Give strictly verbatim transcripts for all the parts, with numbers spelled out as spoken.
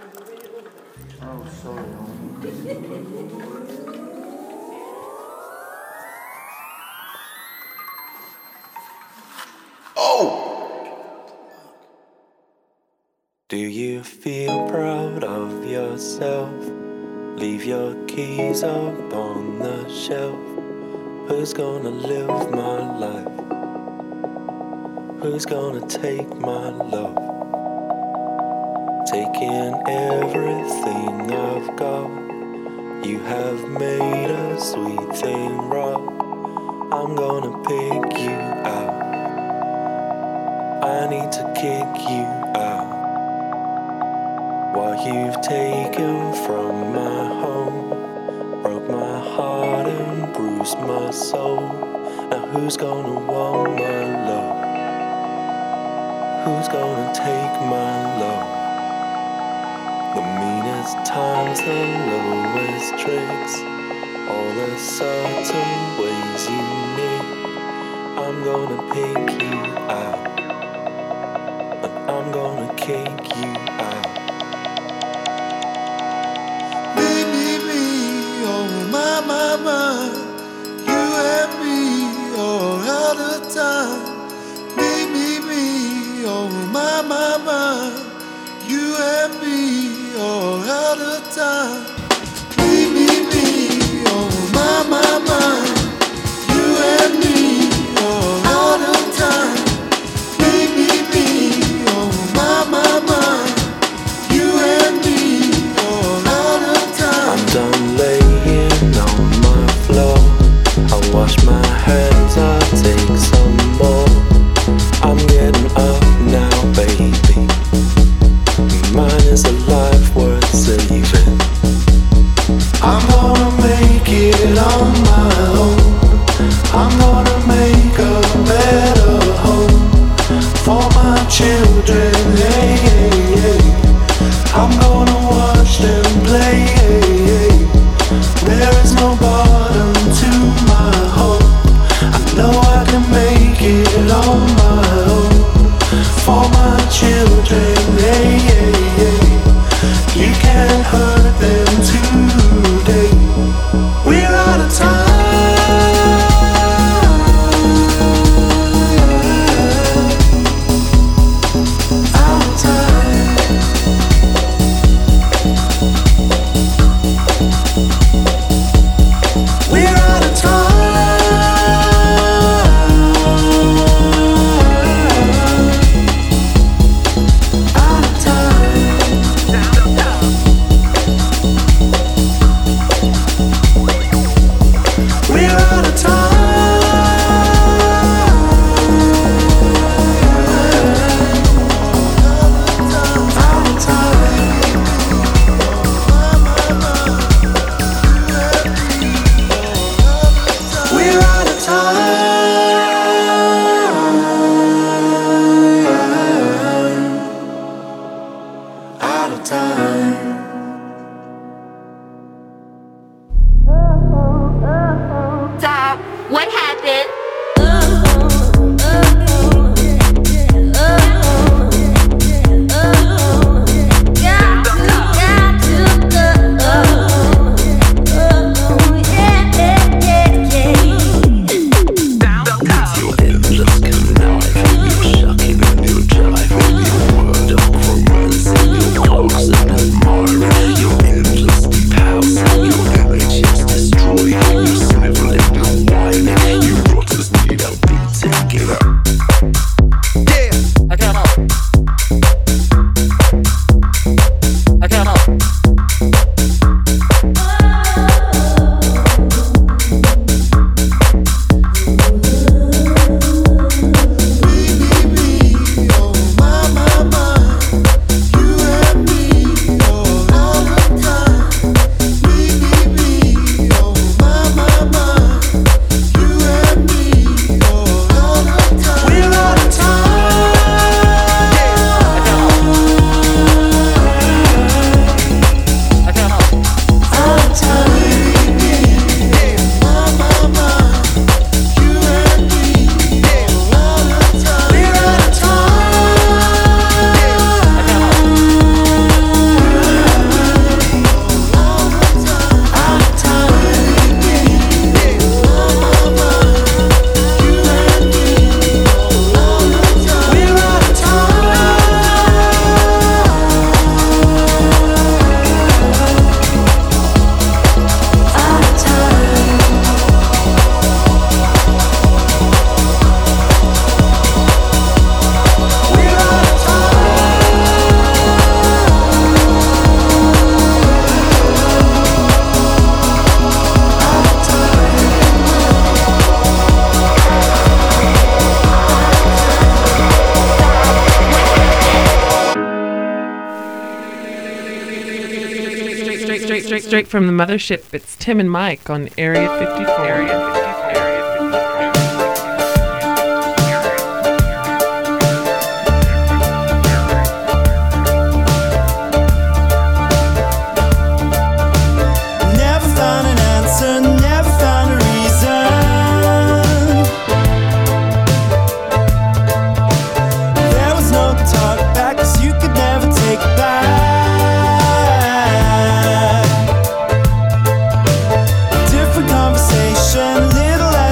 Oh, sorry, homie. Do you feel proud of yourself? Leave your keys up on the shelf. Who's gonna live my life? Who's gonna take my love? Taking everything I've got. You have made a sweet thing rough. I'm gonna pick you out. I need to kick you out. What you've taken from my home broke my heart and bruised my soul. Now who's gonna want my love? Who's gonna take my love? The meanest times, the lowest tricks, all the certain ways you need. I'm gonna pick you out, and I'm gonna kick you out. Me, me, me, oh my, my, my. You and me all out of time. Me, me, me, oh my, my, my. You and me all out of time. Me, me, me, oh my, my, my. You and me all out of time. Me, me, me, oh my, my, my. You and me all out of time. I'm done laying on my floor. I wash my hands, I'll take some more. I'm getting up now, baby. Mine is a life worth saving. straight straight from the mothership. It's Tim and Mike on Area fifty-four. Area fifty-four. Never found an answer, never found a reason. There was no talk back, 'cause you could never take back. Different conversation, little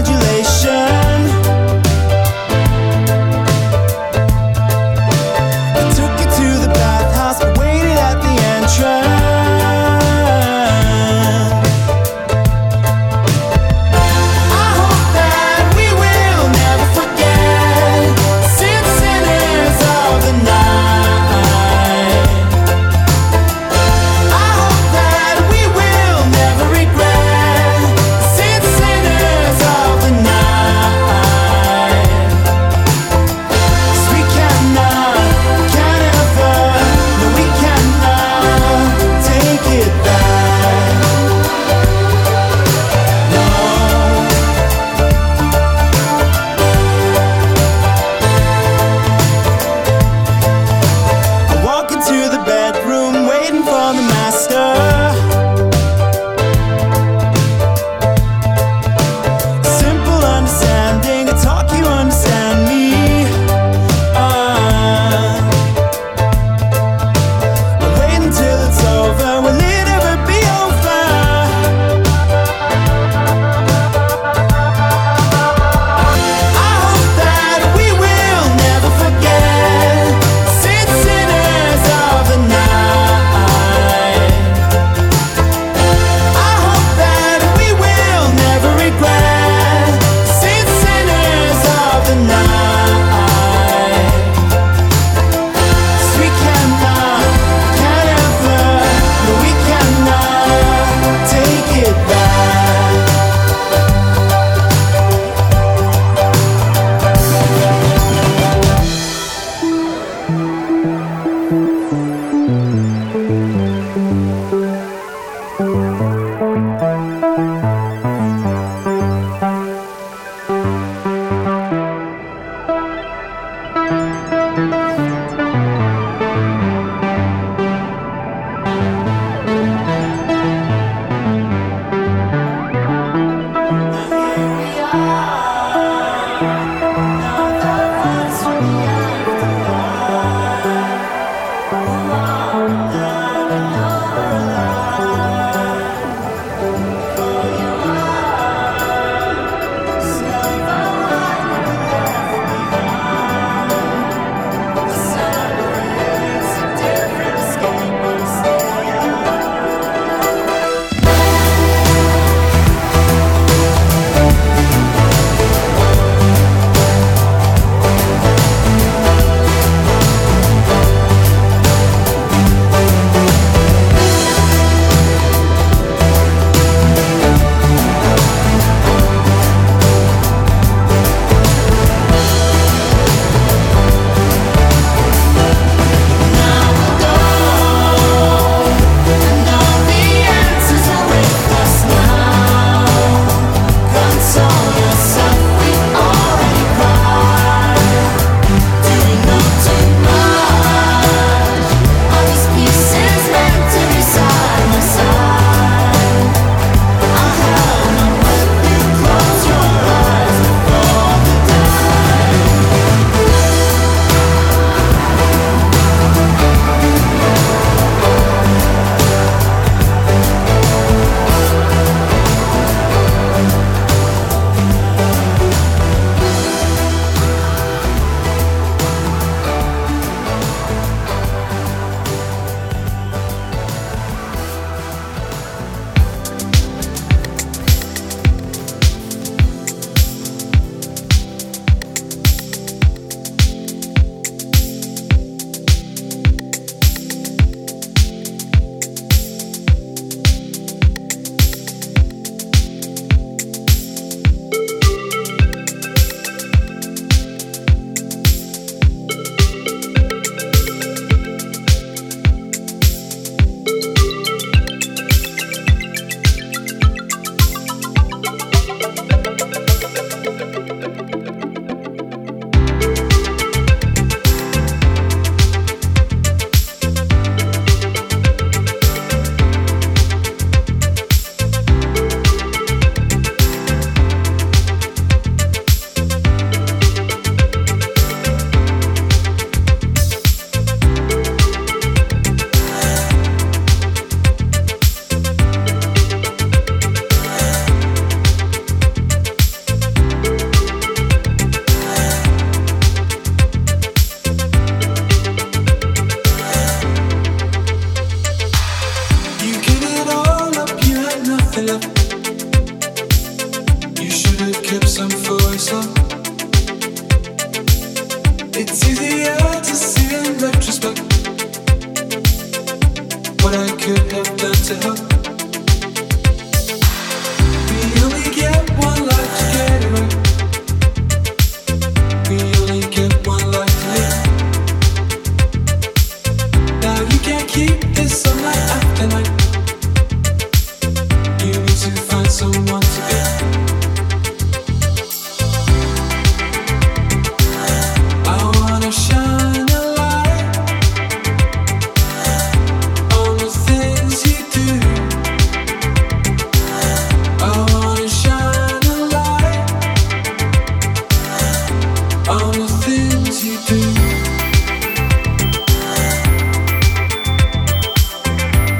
you do.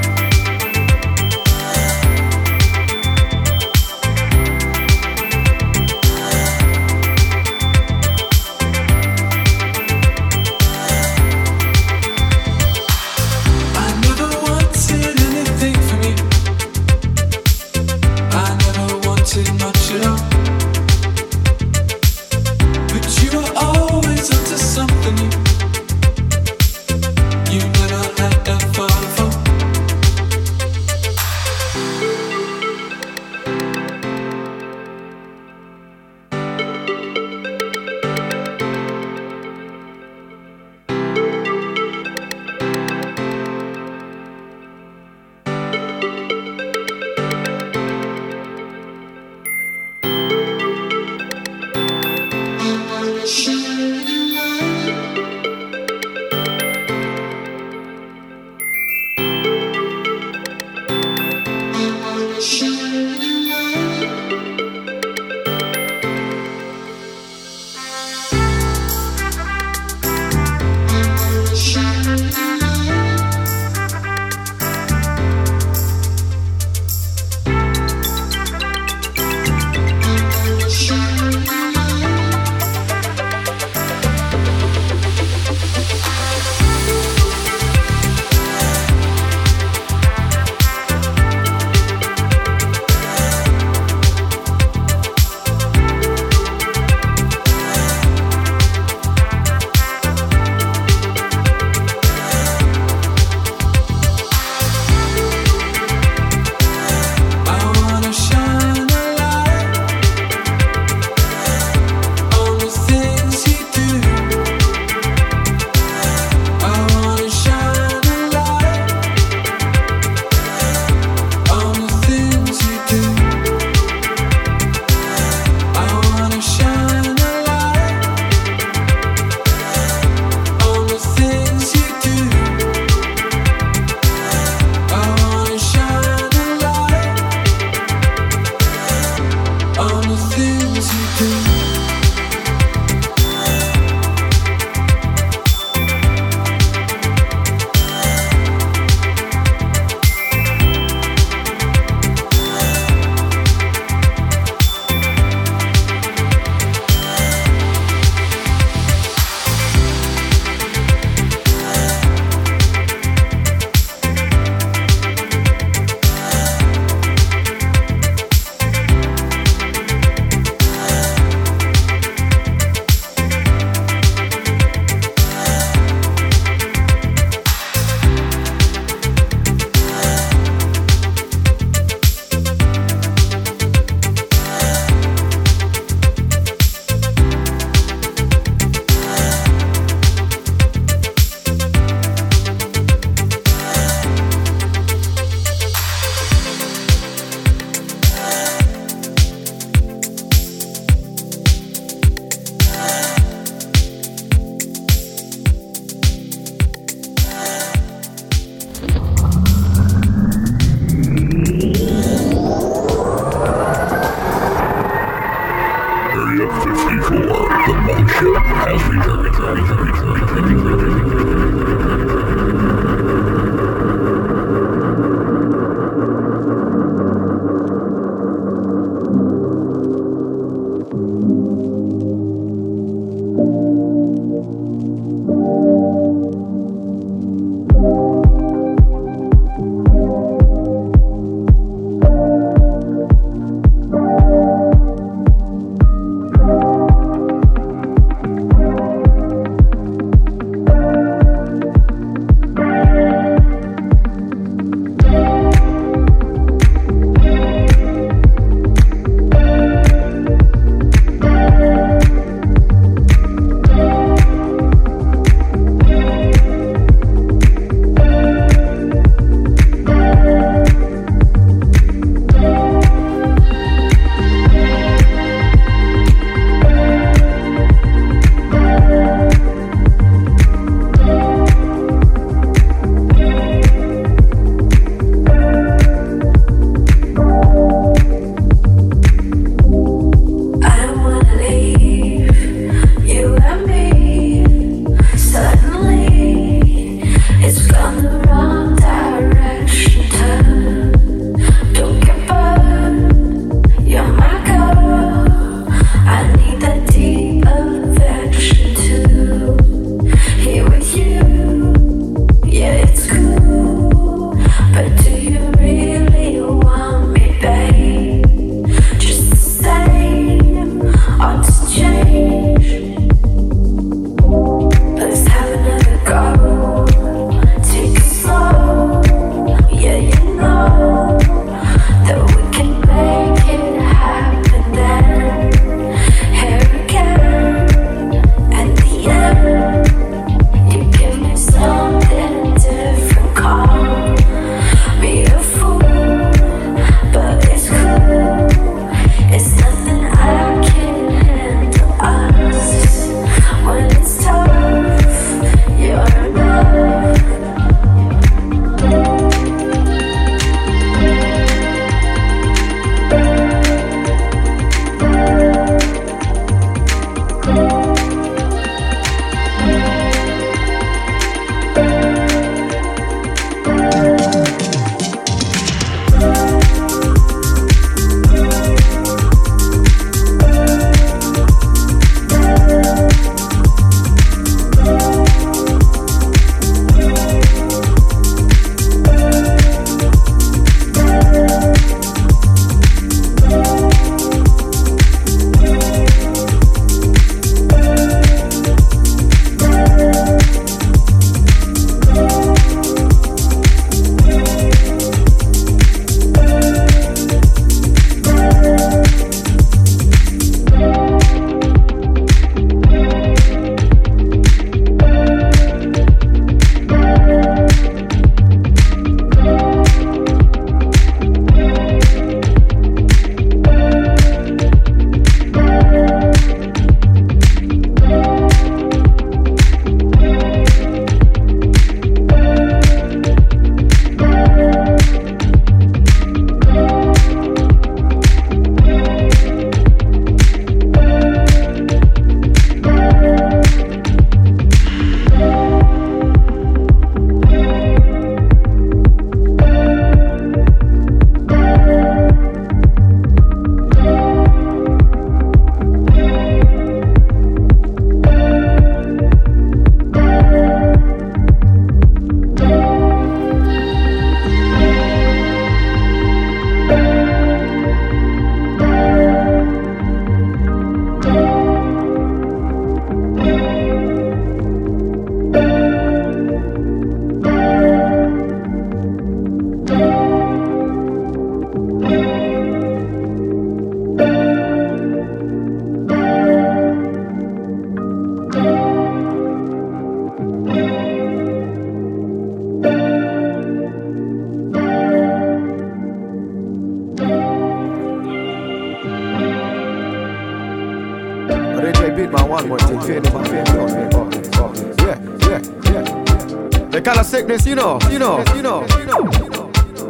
much thing fade them and fade down, fade down, fade down. Yeah, yeah, yeah. The kind of sickness, you know, you know, you know, you know, you know.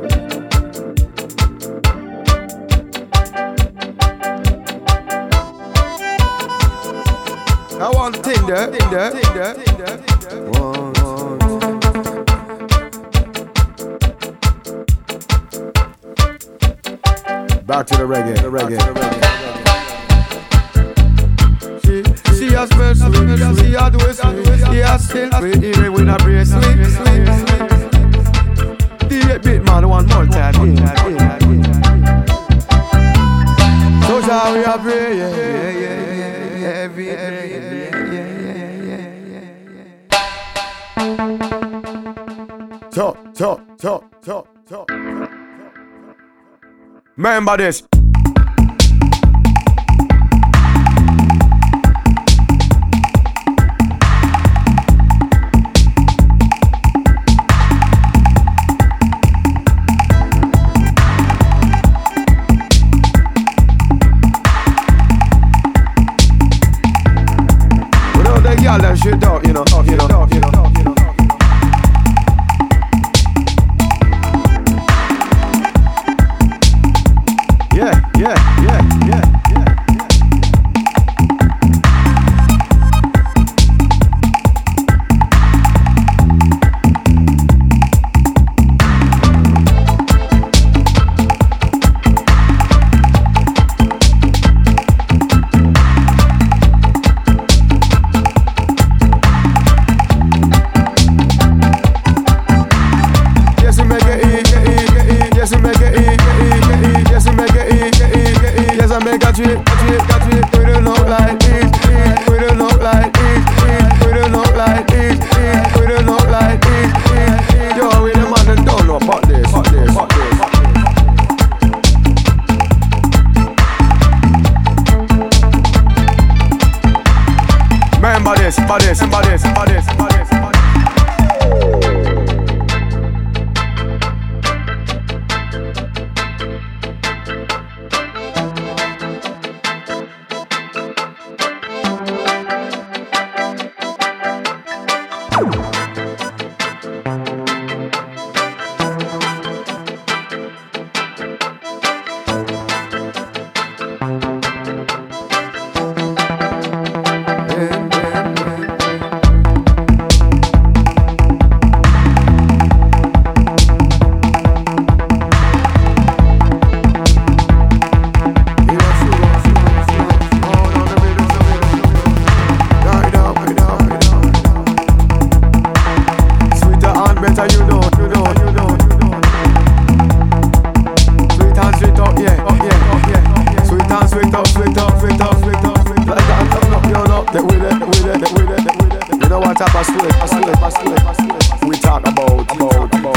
I want thing there, thing there, thing there, thing there, thing there. One, one. Back to the reggae, the reggae, the reggae. She, she has smell sweet, she has do it sweet. He has still sweet, even when I breathe sweet, sweet. The eight bit man one more time, yeah, yeah, yeah. So shall we have pray, yeah, yeah, yeah, yeah, every, every, yeah, yeah, yeah, yeah, yeah. Talk, talk, talk, talk, talk. Remember this. Without the girl that shit out, you know, you know, you know, you know. Yeah, yeah, yeah, yeah, yeah, yes, we make it eat, eat, eat. Yes, we make it eat, eat, eat. Yes, we make it eat, eat, eat. Yes, I make a trip, a trip, a trip. We don't look like this, this. We don't look like this, this. We don't look like this, this. We don't look like this, this. Yo, we the man that don't know about this, about this, about this. Remember this, remember this, remember this, remember this, remember this, remember this. We talk about, about, about.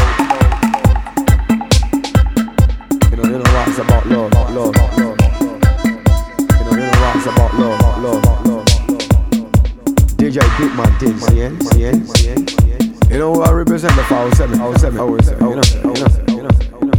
You know, you know what's about love, about love, about love. You know, you know what's about love, about love, about love. D J Bigman thing, see it, see it, see it. You know who I represent the four seven, four seven, four seven. You know, you know, you know.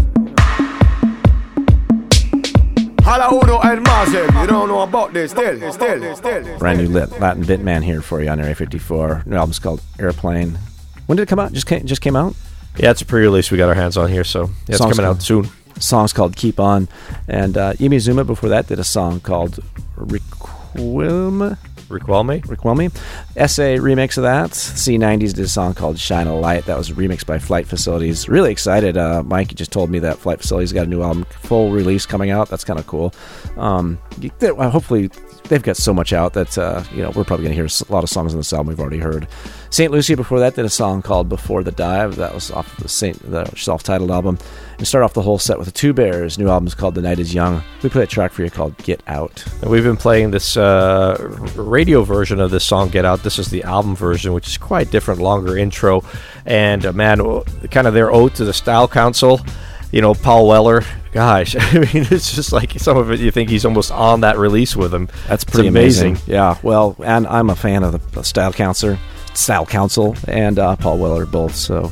Hala Uno and Marcel, you don't know about this, still, still, still. Brand new lit Latin Bitman here for you on Area fifty-four. New album's called Airplane. When did it come out? Just came, just came out? Yeah, it's a pre-release we got our hands on here, so yeah, it's Song's coming called, out soon. Song's called Keep On. And uh, Emi Zuma before that did a song called Requiem. Requelme? Requelme. S A remix of that. C nineties did a song called Shine a Light. That was remixed by Flight Facilities. Really excited. Uh, Mike just told me that Flight Facilities got a new album, full release coming out. That's kind of cool. Um, hopefully, they've got so much out that uh, you know we're probably going to hear a lot of songs on this album we've already heard. Saint Lucia before that did a song called Before the Dive. That was off the Saint the self-titled album. And start off the whole set with the Two Bears. New album's called The Night Is Young. We play a track for you called Get Out. And we've been playing this uh, radio version of this song, Get Out. This is the album version, which is quite different, longer intro. And uh, man, kind of their ode to the Style Council. You know, Paul Weller. Gosh, I mean, it's just like some of it, you think he's almost on that release with him. That's pretty amazing. amazing. Yeah, well, and I'm a fan of the Style Council, Style Council and uh, Paul Weller both, so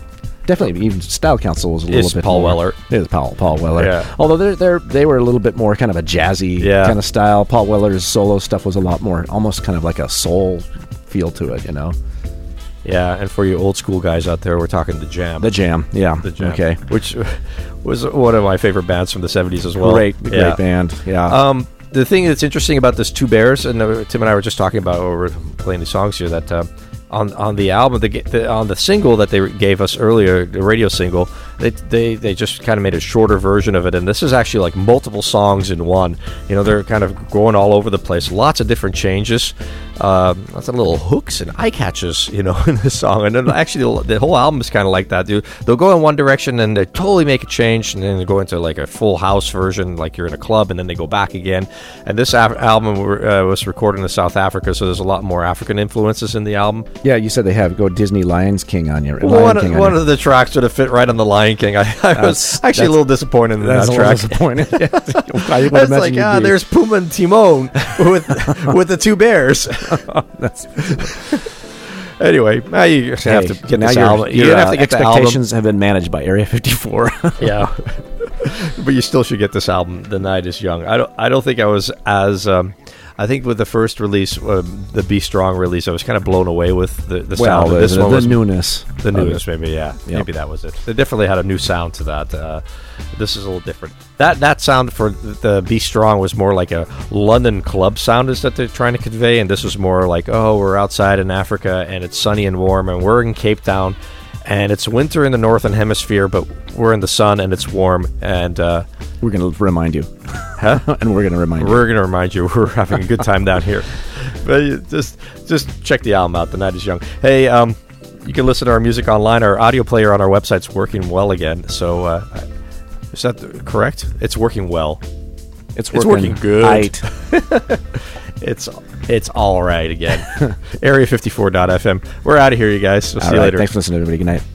definitely even Style Council was a little It's bit Paul more, Weller. It is Paul Paul Weller. Yeah. Although they're they are they were a little bit more kind of a jazzy Yeah. kind of style. Paul Weller's solo stuff was a lot more almost kind of like a soul feel to it, you know. Yeah, and for you old school guys out there, we're talking The Jam. The Jam, yeah. The Jam. Okay. Which was one of my favorite bands from the seventies as well. Great, great Yeah. band. Yeah. Um, the thing that's interesting about this Two Bears, and uh, Tim and I were just talking about while we were playing the songs here, that uh, on on the album, the, the, on the single that they gave us earlier, the radio single, they they, they just kind of made a shorter version of it, and this is actually like multiple songs in one. You know, they're kind of going all over the place, lots of different changes, um, lots of little hooks and eye catches, you know, in this song. And then actually, the, the whole album is kind of like that, dude. They'll go in one direction and they totally make a change, and then they go into like a full house version, like you're in a club, and then they go back again. And this af- album uh, was recorded in South Africa, so there's a lot more African influences in the album. yeah, you said they have go Disney Lions King on your Lion One, King on one your- of the tracks would have fit right on the Lion King. I, I was That's- actually a that's- little disappointed in That's that a track. little disappointing. I would It's imagine like, you'd ah, be. there's Puma and Timon with with the two bears. That's, Anyway, now you have hey, to get now this your, album. your You uh, have to get the album. expectations have been managed by Area fifty-four. Yeah, but you still should get this album. The Night Is Young. I don't. I don't think I was as. Um, I think with the first release, uh, the Be Strong release, I was kind of blown away with the, the well, sound. the, of this the, one the was newness. the of newness, it. maybe. Yeah, Yep. maybe that was it. They definitely had a new sound to that. Uh, this is a little different. That that sound for the Be Strong was more like a London club sound, is that they're trying to convey, and this was more like, oh, we're outside in Africa and it's sunny and warm, and we're in Cape Town, and it's winter in the northern hemisphere, but we're in the sun and it's warm, and uh, We're going to remind you. huh? and we're going to remind you. We're gonna remind you we're having a good time down here. But you just just check the album out. The Night Is Young. Hey, um, you can listen to our music online. Our audio player on our website's working well again. So uh, is that correct? It's working well. It's It's working, working good. Aight. It's it's all right again. Area fifty-four dot f m. We're out of here, you guys. We'll All see you right. later. Thanks for listening, everybody. Good night.